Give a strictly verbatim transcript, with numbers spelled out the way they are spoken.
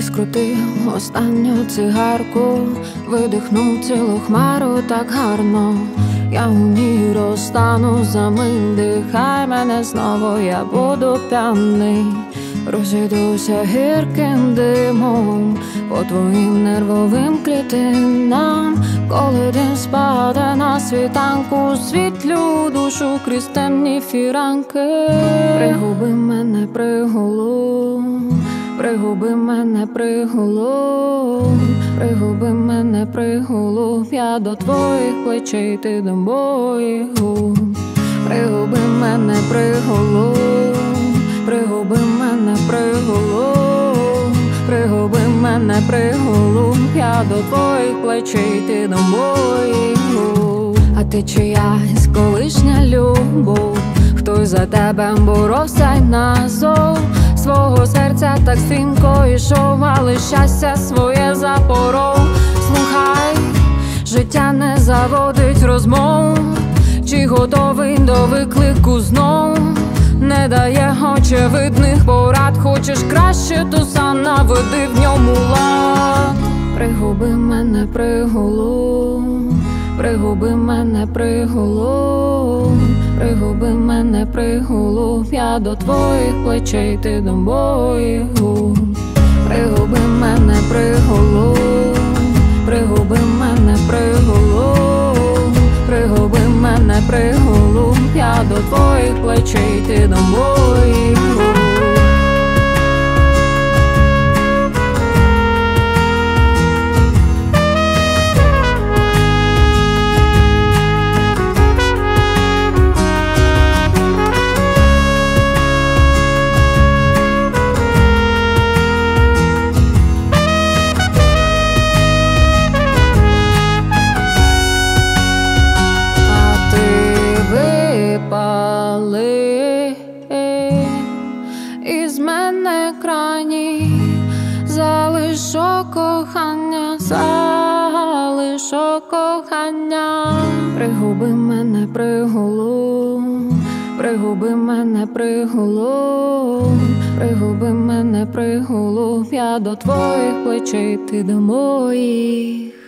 скрутив останню цигарку, видихнув цілу хмару так гарно. Я у ній розтану за мить, дихай мене знову, я буду п'яний. Розійдуся гірким димом по твоїм нервовим клітинам. Коли день спаде на світанку, світлю душу крізь темні фіранки. Пригуби мене пригулу, пригуби мене пригулу, пригуби мене пригулу, я до твоїх плечей, ти до моїх губ. Пригуби мене пригулу, пригуби мене пригулу, пригуби мене пригулу, я до твоїх плечей, ти до моїх губ. А ти чиясь колишня любов, хтось за тебе боровся й назов. Свого серця так стрімко йшов, але щастя своє запоров. Слухай, життя не заводить розмов, чи готовий до виклику знов? Не дає очевидних порад, хочеш краще, то сам наведи в ньому лад. Пригуби мене пригулу, пригуби мене пригулу, пригуби мене пригулу, я до твоїх плечей, ти до моїх губ. Пригуби мене пригулу, пригуби мене пригулу, пригуби мене пригулу, я до твоїх плечей, ти до моїх губ. Пали із мене крайні, залишок кохання, залишок кохання. Пригуби мене пригулу, пригуби мене пригулу, пригуби мене пригулу, я до твоїх плечей, ти до моїх.